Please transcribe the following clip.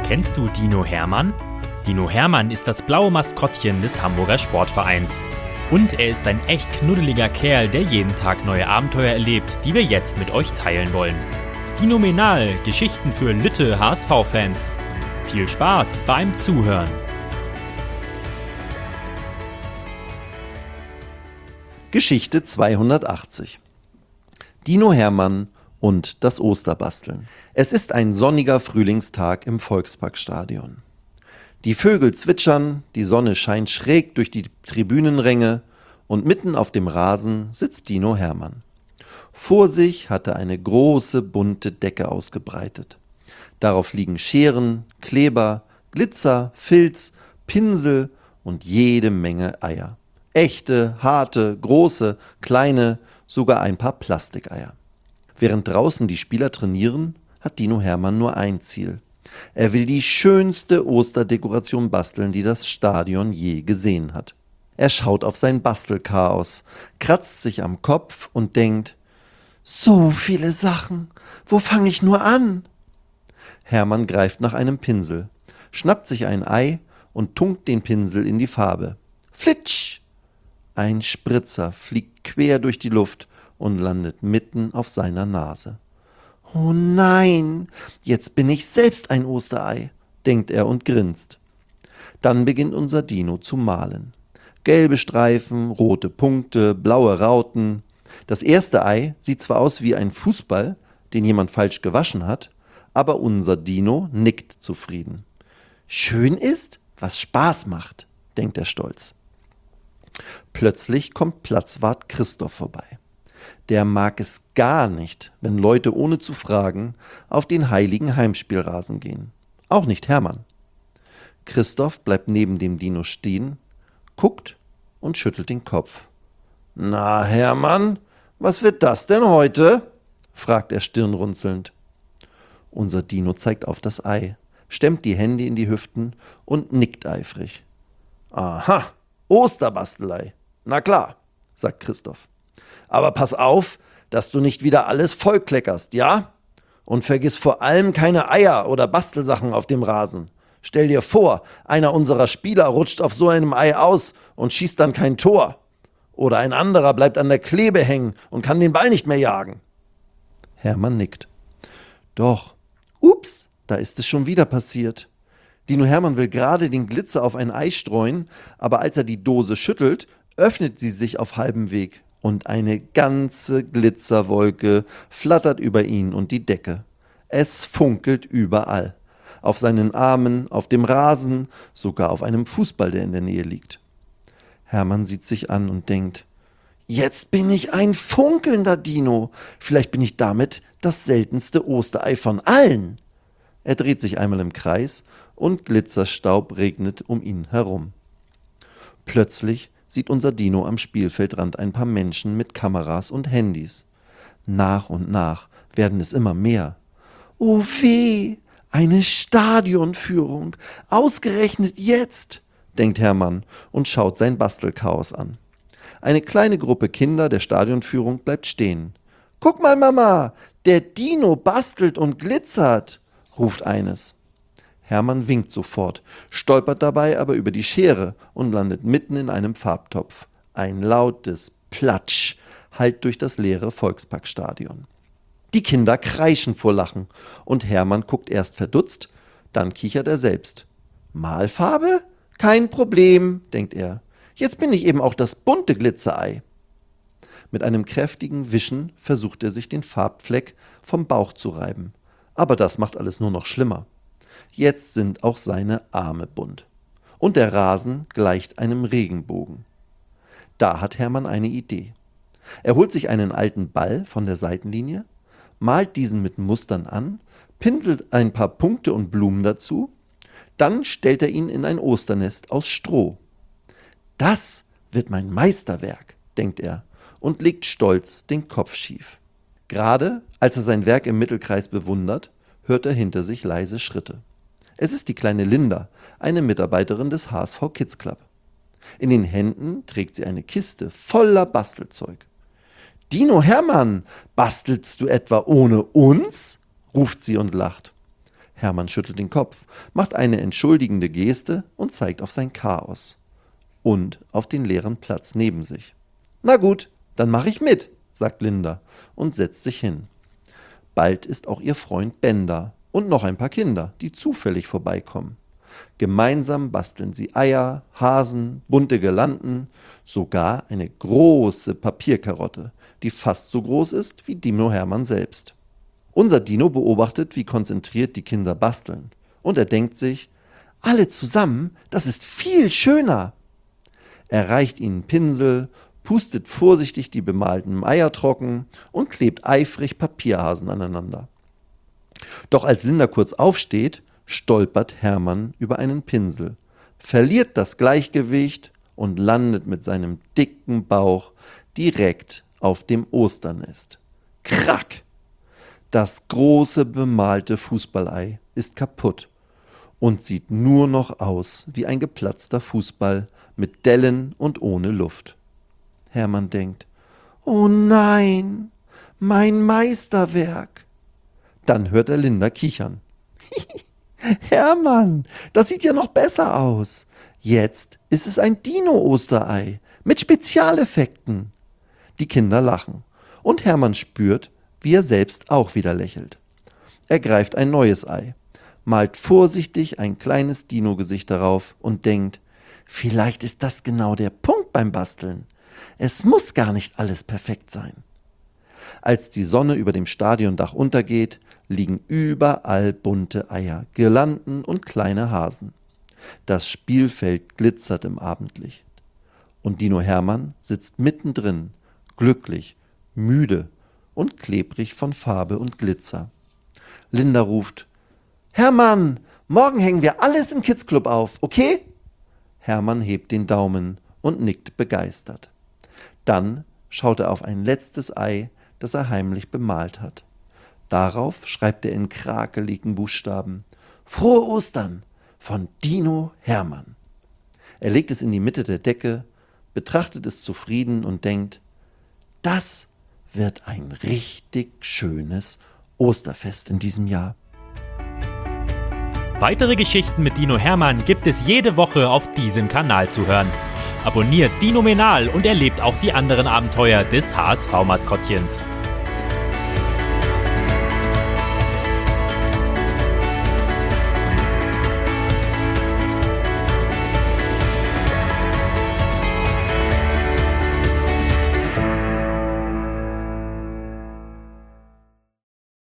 Kennst du Dino Hermann? Dino Hermann ist das blaue Maskottchen des Hamburger Sportvereins. Und er ist ein echt knuddeliger Kerl, der jeden Tag neue Abenteuer erlebt, die wir jetzt mit euch teilen wollen. Dinomenal, Geschichten für Lütte HSV-Fans. Viel Spaß beim Zuhören. Geschichte 280. Dino Hermann und das Osterbasteln. Es ist ein sonniger Frühlingstag im Volksparkstadion. Die Vögel zwitschern, die Sonne scheint schräg durch die Tribünenränge und mitten auf dem Rasen sitzt Dino Hermann. Vor sich hat er eine große bunte Decke ausgebreitet. Darauf liegen Scheren, Kleber, Glitzer, Filz, Pinsel und jede Menge Eier. Echte, harte, große, kleine, sogar ein paar Plastikeier. Während draußen die Spieler trainieren, hat Dino Hermann nur ein Ziel. Er will die schönste Osterdekoration basteln, die das Stadion je gesehen hat. Er schaut auf sein Bastelchaos, kratzt sich am Kopf und denkt, so viele Sachen, wo fange ich nur an? Hermann greift nach einem Pinsel, schnappt sich ein Ei und tunkt den Pinsel in die Farbe. Flitsch! Ein Spritzer fliegt quer durch die Luft und landet mitten auf seiner Nase. Oh nein, jetzt bin ich selbst ein Osterei, denkt er und grinst. Dann beginnt unser Dino zu malen. Gelbe Streifen, rote Punkte, blaue Rauten. Das erste Ei sieht zwar aus wie ein Fußball, den jemand falsch gewaschen hat, aber unser Dino nickt zufrieden. Schön ist, was Spaß macht, denkt er stolz. Plötzlich kommt Platzwart Christoph vorbei. Der mag es gar nicht, wenn Leute ohne zu fragen auf den heiligen Heimspielrasen gehen. Auch nicht Hermann. Christoph bleibt neben dem Dino stehen, guckt und schüttelt den Kopf. Na, Hermann, was wird das denn heute? Fragt er stirnrunzelnd. Unser Dino zeigt auf das Ei, stemmt die Hände in die Hüften und nickt eifrig. Aha, Osterbastelei. Na klar, sagt Christoph. Aber pass auf, dass du nicht wieder alles vollkleckerst, ja? Und vergiss vor allem keine Eier oder Bastelsachen auf dem Rasen. Stell dir vor, einer unserer Spieler rutscht auf so einem Ei aus und schießt dann kein Tor. Oder ein anderer bleibt an der Klebe hängen und kann den Ball nicht mehr jagen. Hermann nickt. Doch, ups, da ist es schon wieder passiert. Dino Hermann will gerade den Glitzer auf ein Ei streuen, aber als er die Dose schüttelt, öffnet sie sich auf halbem Weg. Und eine ganze Glitzerwolke flattert über ihn und die Decke. Es funkelt überall. Auf seinen Armen, auf dem Rasen, sogar auf einem Fußball, der in der Nähe liegt. Hermann sieht sich an und denkt, jetzt bin ich ein funkelnder Dino. Vielleicht bin ich damit das seltenste Osterei von allen. Er dreht sich einmal im Kreis und Glitzerstaub regnet um ihn herum. Plötzlich sieht unser Dino am Spielfeldrand ein paar Menschen mit Kameras und Handys. Nach und nach werden es immer mehr. Oh weh, eine Stadionführung, ausgerechnet jetzt, denkt Hermann und schaut sein Bastelchaos an. Eine kleine Gruppe Kinder der Stadionführung bleibt stehen. Guck mal, Mama, der Dino bastelt und glitzert, ruft eines. Hermann winkt sofort, stolpert dabei aber über die Schere und landet mitten in einem Farbtopf. Ein lautes Platsch hallt durch das leere Volksparkstadion. Die Kinder kreischen vor Lachen und Hermann guckt erst verdutzt, dann kichert er selbst. Malfarbe? Kein Problem, denkt er. Jetzt bin ich eben auch das bunte Glitzerei. Mit einem kräftigen Wischen versucht er sich den Farbfleck vom Bauch zu reiben. Aber das macht alles nur noch schlimmer. Jetzt sind auch seine Arme bunt. Und der Rasen gleicht einem Regenbogen. Da hat Hermann eine Idee. Er holt sich einen alten Ball von der Seitenlinie, malt diesen mit Mustern an, pinselt ein paar Punkte und Blumen dazu, dann stellt er ihn in ein Osternest aus Stroh. Das wird mein Meisterwerk, denkt er und legt stolz den Kopf schief. Gerade als er sein Werk im Mittelkreis bewundert, hört er hinter sich leise Schritte. Es ist die kleine Linda, eine Mitarbeiterin des HSV Kids Club. In den Händen trägt sie eine Kiste voller Bastelzeug. Dino Hermann, bastelst du etwa ohne uns? Ruft sie und lacht. Hermann schüttelt den Kopf, macht eine entschuldigende Geste und zeigt auf sein Chaos. Und auf den leeren Platz neben sich. »Na gut, dann mache ich mit«, sagt Linda und setzt sich hin. Bald ist auch ihr Freund Ben da und noch ein paar Kinder, die zufällig vorbeikommen. Gemeinsam basteln sie Eier, Hasen, bunte Girlanden, sogar eine große Papierkarotte, die fast so groß ist wie Dino Hermann selbst. Unser Dino beobachtet, wie konzentriert die Kinder basteln. Und er denkt sich, alle zusammen, das ist viel schöner. Er reicht ihnen Pinsel, pustet vorsichtig die bemalten Eier trocken und klebt eifrig Papierhasen aneinander. Doch als Linda kurz aufsteht, stolpert Hermann über einen Pinsel, verliert das Gleichgewicht und landet mit seinem dicken Bauch direkt auf dem Osternest. Krack! Das große bemalte Fußballei ist kaputt und sieht nur noch aus wie ein geplatzter Fußball mit Dellen und ohne Luft. Hermann denkt, oh nein, mein Meisterwerk. Dann hört er Linda kichern. Hermann, das sieht ja noch besser aus. Jetzt ist es ein Dino-Osterei mit Spezialeffekten. Die Kinder lachen und Hermann spürt, wie er selbst auch wieder lächelt. Er greift ein neues Ei, malt vorsichtig ein kleines Dino-Gesicht darauf und denkt, vielleicht ist das genau der Punkt beim Basteln. Es muss gar nicht alles perfekt sein. Als die Sonne über dem Stadiondach untergeht, liegen überall bunte Eier, Girlanden und kleine Hasen. Das Spielfeld glitzert im Abendlicht. Und Dino Hermann sitzt mittendrin, glücklich, müde und klebrig von Farbe und Glitzer. Linda ruft, Hermann, morgen hängen wir alles im Kids-Club auf, okay? Hermann hebt den Daumen und nickt begeistert. Dann schaut er auf ein letztes Ei, das er heimlich bemalt hat. Darauf schreibt er in krakeligen Buchstaben »Frohe Ostern von Dino Hermann«. Er legt es in die Mitte der Decke, betrachtet es zufrieden und denkt, das wird ein richtig schönes Osterfest in diesem Jahr. Weitere Geschichten mit Dino Hermann gibt es jede Woche auf diesem Kanal zu hören. Abonniert Dinomenal und erlebt auch die anderen Abenteuer des HSV-Maskottchens.